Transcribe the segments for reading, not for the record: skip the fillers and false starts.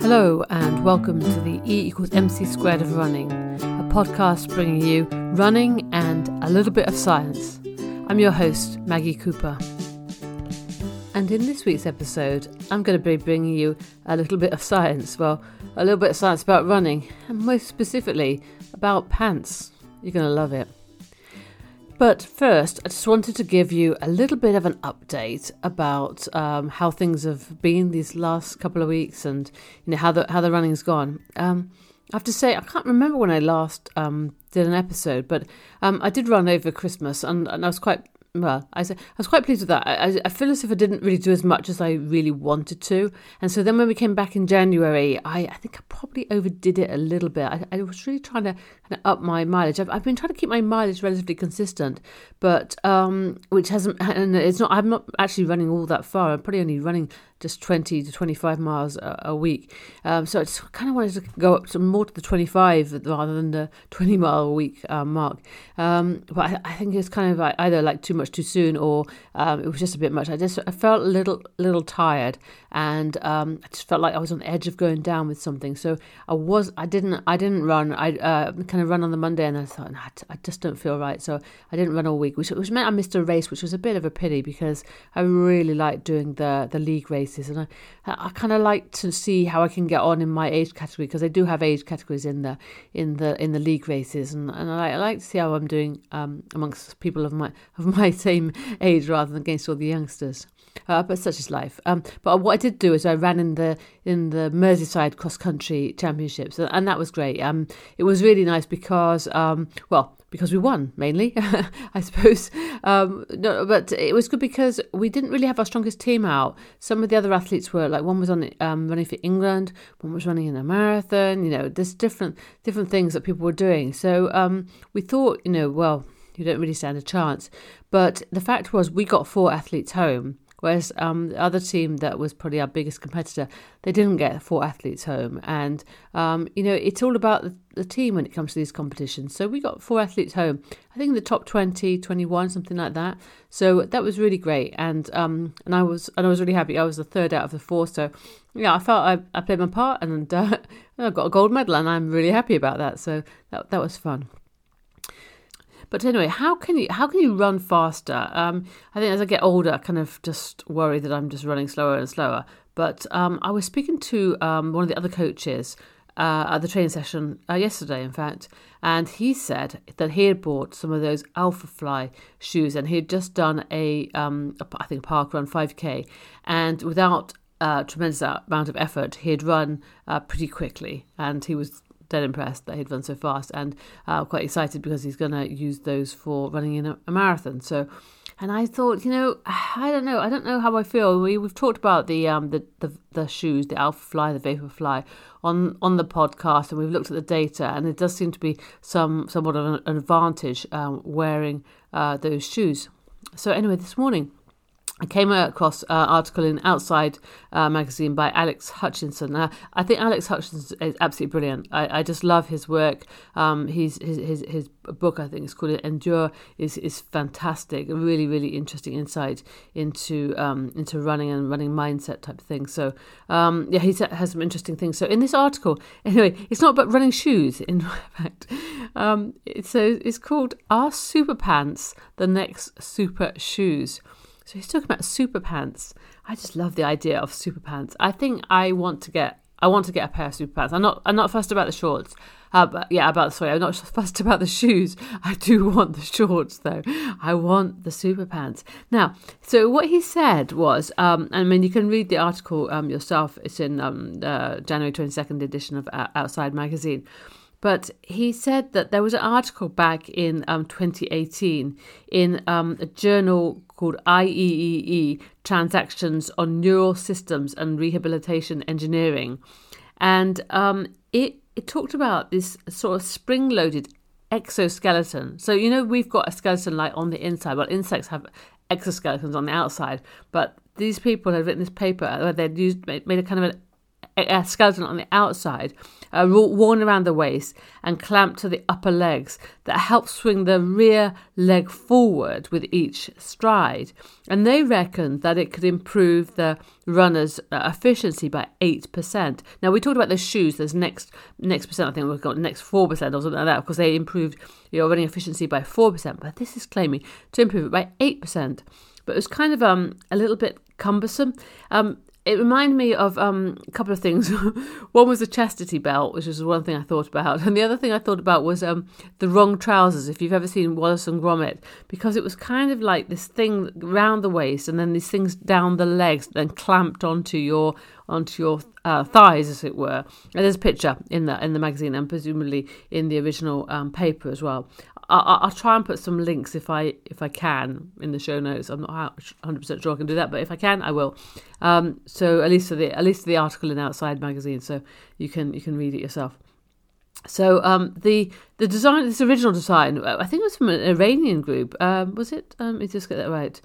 Hello and welcome to the E equals MC squared of running, a podcast bringing you running and a little bit of science. I'm your host, Maggie Cooper. And in this week's episode, I'm going to be bringing you a little bit of science. Well, a little bit of science about running, and most specifically about pants. You're going to love it. But first, I just wanted to give you a little bit of an update about how things have been these last couple of weeks, and how the running's gone. I have to say, I can't remember when I last did an episode, but I did run over Christmas, and I was quite I was quite pleased with that. I feel as if I didn't really do as much as I really wanted to. And so then when we came back in January, I think I probably overdid it a little bit. I was really trying to kind of up my mileage. I've been trying to keep my mileage relatively consistent, but which hasn't, and it's not, I'm not actually running all that far. I'm probably only running just 20 to 25 miles a week. So I just kind of wanted to go up to more to the 25 rather than the 20 mile a week mark. But I think it's kind of either like too much too soon, or it was just a bit much. I felt a little tired, and I just felt like I was on the edge of going down with something. So I didn't run. I kind of run on the Monday, and I thought, I just don't feel right. So I didn't run all week, which meant I missed a race, which was a bit of a pity because I really liked doing the league races, and I kind of like to see how I can get on in my age category, because they do have age categories in the league races, and I like to see how I'm doing amongst people of my same age rather than against all the youngsters. But such is life. But what I did do is I ran in the Merseyside cross country championships, and that was great. It was really nice because because we won mainly, I suppose. But it was good because we didn't really have our strongest team out. Some of the other athletes were like, one was on running for England, one was running in a marathon. There's different things that people were doing. So we thought, you don't really stand a chance. But the fact was, we got 4 athletes home. Whereas the other team that was probably our biggest competitor, they didn't get 4 athletes home. And, it's all about the team when it comes to these competitions. So we got 4 athletes home, I think in the top 20, 21, something like that. So that was really great. And I was really happy. I was the 3rd out of the 4. So, yeah, I felt I played my part, and I got a gold medal, and I'm really happy about that. So that was fun. But anyway, how can you run faster? I think as I get older, I kind of just worry that I'm just running slower and slower. But I was speaking to one of the other coaches at the training session yesterday, in fact, and he said that he had bought some of those Alphafly shoes, and he had just done I think a park run 5K, and without a tremendous amount of effort, he had run pretty quickly, and he was dead impressed that he'd run so fast, and quite excited because he's going to use those for running in a marathon. So, and I thought, I don't know how I feel. We've talked about the shoes, the Alphafly, the Vaporfly on the podcast, and we've looked at the data, and it does seem to be somewhat of an advantage wearing those shoes. So anyway, this morning I came across an article in Outside magazine by Alex Hutchinson. I think Alex Hutchinson is absolutely brilliant. I just love his work. His book, I think it's called Endure, is fantastic. A really, really interesting insight into running and running mindset type of thing. So he has some interesting things. So in this article, anyway, it's not about running shoes. In fact, it's called "Are Super Pants the Next Super Shoes?" So he's talking about super pants. I just love the idea of super pants. I think I want to get a pair of super pants. I'm not fussed about the shorts. I'm not fussed about the shoes. I do want the shorts though. I want the super pants. Now, so what he said was, you can read the article yourself. It's in January 22nd edition of Outside magazine. But he said that there was an article back in 2018 in a journal called IEEE, Transactions on Neural Systems and Rehabilitation Engineering. And it talked about this sort of spring-loaded exoskeleton. So, we've got a skeleton like on the inside. Well, insects have exoskeletons on the outside. But these people had written this paper where they'd made a kind of skeleton on the outside, worn around the waist and clamped to the upper legs, that helps swing the rear leg forward with each stride. And they reckoned that it could improve the runner's efficiency by 8%. Now, we talked about the shoes. There's next percent, I think we've got next 4% or something like that, because they improved your running efficiency by 4%. But this is claiming to improve it by 8%. But it was kind of a little bit cumbersome. It reminded me of a couple of things. One was the chastity belt, which was one thing I thought about. And the other thing I thought about was the wrong trousers, if you've ever seen Wallace and Gromit, because it was kind of like this thing round the waist and then these things down the legs, then clamped onto your thighs, as it were. And there's a picture in the magazine and presumably in the original paper as well. I'll try and put some links if I can in the show notes. I'm not 100% sure I can do that, but if I can, I will. So at least to the article in Outside magazine, so you can read it yourself. So the design, this original design, I think it was from an Iranian group. Was it? Let me just get that right.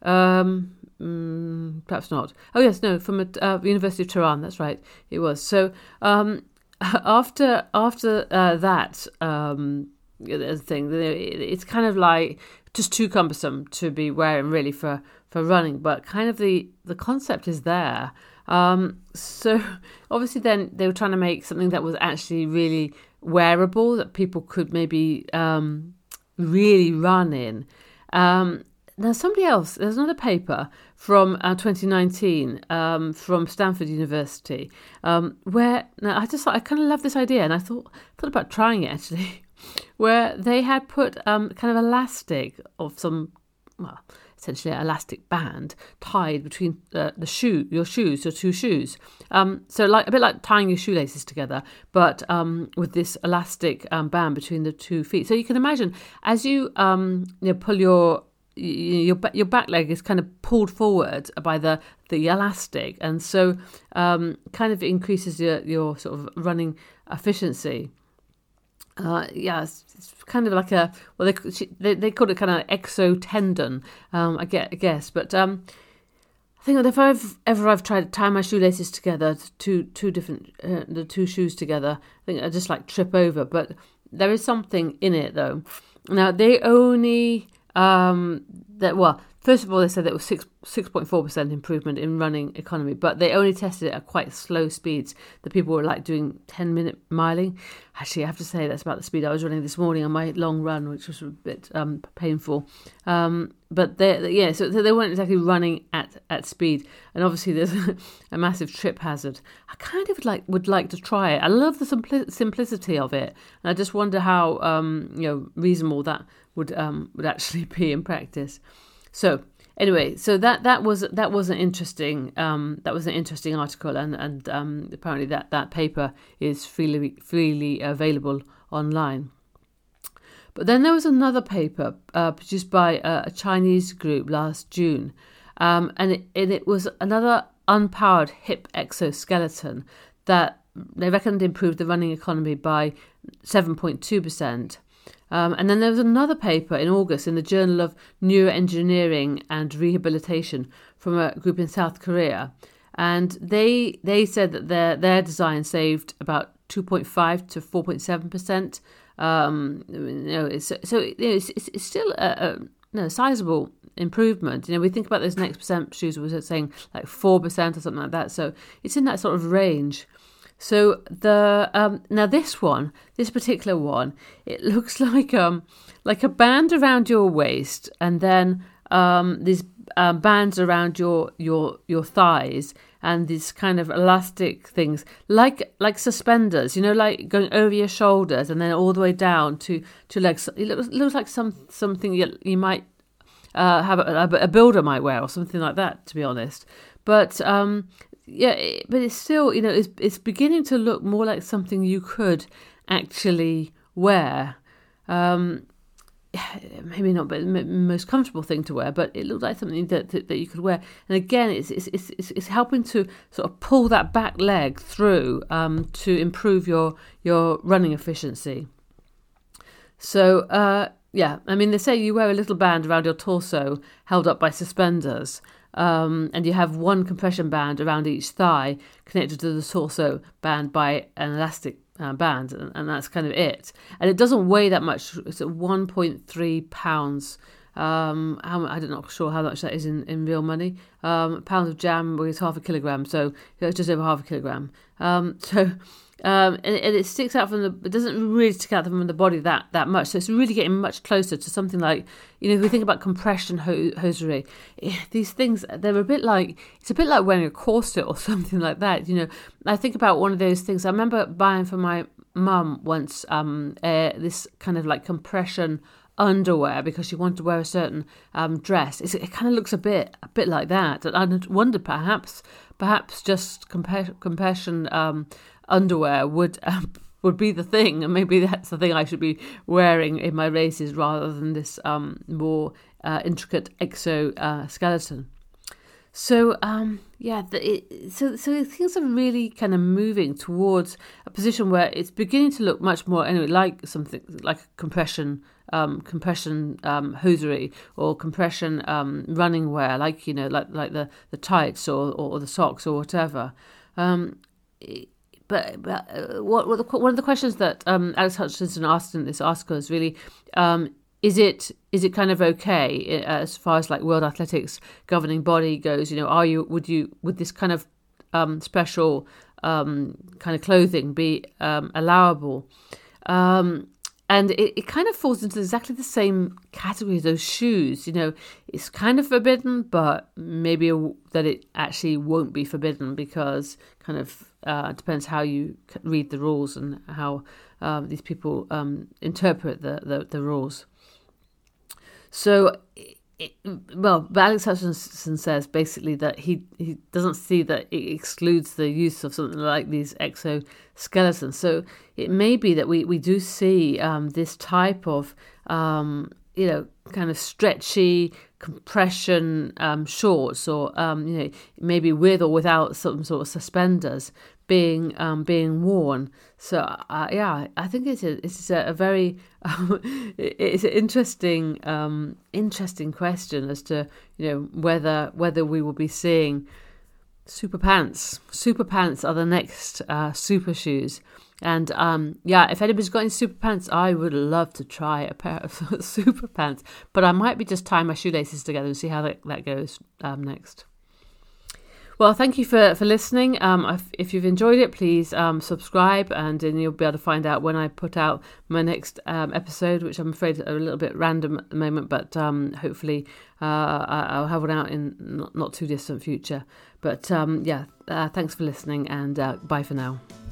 Perhaps not. Oh yes, no, from the University of Tehran. That's right, it was. So after that. Thing, it's kind of like just too cumbersome to be wearing really for running, but kind of the concept is there. So obviously then they were trying to make something that was actually really wearable, that people could maybe really run in. Now somebody else, there's another paper from 2019 from Stanford University where now I kind of love this idea, and I thought about trying it actually. Where they had put kind of elastic of some, essentially an elastic band tied between your two shoes. So like a bit like tying your shoelaces together, but with this elastic band between the 2 feet. So you can imagine as you pull your back leg is kind of pulled forward by the elastic, and so kind of increases your sort of running efficiency. It's kind of like they call it kind of exotendon, I guess. But I think that if I've tried to tie my shoelaces together, the two shoes together, I think I just like trip over. But there is something in it though. Now they only first of all, they said that it was 6.4% improvement in running economy, but they only tested it at quite slow speeds. The people were like doing 10-minute miling. Actually, I have to say that's about the speed I was running this morning on my long run, which was a bit painful. But so they weren't exactly running at speed, and obviously there's a massive trip hazard. I kind of would like to try it. I love the simplicity of it, and I just wonder how reasonable that would actually be in practice. So anyway, so that was an interesting article, and apparently that paper is freely available online. But then there was another paper produced by a Chinese group last June, and it was another unpowered hip exoskeleton that they reckoned improved the running economy by 7.2%. And then there was another paper in August in the Journal of Neuroengineering and Rehabilitation from a group in South Korea. And they said that their design saved about 2.5 to 4.7%. It's still a sizable improvement. We think about those next percent shoes, was saying like 4% or something like that. So it's in that sort of range. So now this particular one, it looks like a band around your waist, and then these bands around your thighs, and these kind of elastic things, like suspenders, like going over your shoulders and then all the way down to legs. It looks like something you might have a builder might wear or something like that, to be honest. But but it's still, it's beginning to look more like something you could actually wear. Maybe not the most comfortable thing to wear, but it looked like something that you could wear. And again, it's helping to sort of pull that back leg through to improve your running efficiency. So yeah, I mean, they say you wear a little band around your torso held up by suspenders, and you have one compression band around each thigh connected to the torso band by an elastic band, and that's kind of it. And it doesn't weigh that much. It's at 1.3 pounds. I'm not sure how much that is in real money. A pound of jam weighs half a kilogram, so it's just over half a kilogram. And it sticks out it doesn't really stick out from the body that much. So it's really getting much closer to something like, if we think about compression hosiery, these things, they're it's a bit like wearing a corset or something like that. I think about one of those things. I remember buying for my mum once, this kind of like compression underwear because she wanted to wear a certain dress. It kind of looks a bit like that. And I wondered perhaps just compression underwear would be the thing, and maybe that's the thing I should be wearing in my races rather than this more intricate exoskeleton. So things are really kind of moving towards a position where it's beginning to look much more anyway like something like compression hosiery or compression running wear, like the tights or the socks or whatever. But one of the questions that Alex Hutchinson asked in this article is really, is it kind of okay as far as like World Athletics governing body goes? Would this kind of special kind of clothing be allowable? And it kind of falls into exactly the same category as those shoes. It's kind of forbidden, but maybe that it actually won't be forbidden because kind of it depends how you read the rules and how these people interpret the rules. So, Alex Hutchinson says basically that he doesn't see that it excludes the use of something like these exoskeletons. So it may be that we do see this type of kind of stretchy compression shorts, or maybe with or without some sort of suspenders being worn. So I think it's a very it's an interesting question as to whether we will be seeing super pants. Super pants are the next super shoes. And if anybody's got any super pants, I would love to try a pair of super pants. But I might be just tying my shoelaces together and see how that goes next. Well, thank you for listening. If you've enjoyed it, please subscribe, and then you'll be able to find out when I put out my next episode, which I'm afraid are a little bit random at the moment, but hopefully I'll have one out in not too distant future. But thanks for listening, and bye for now.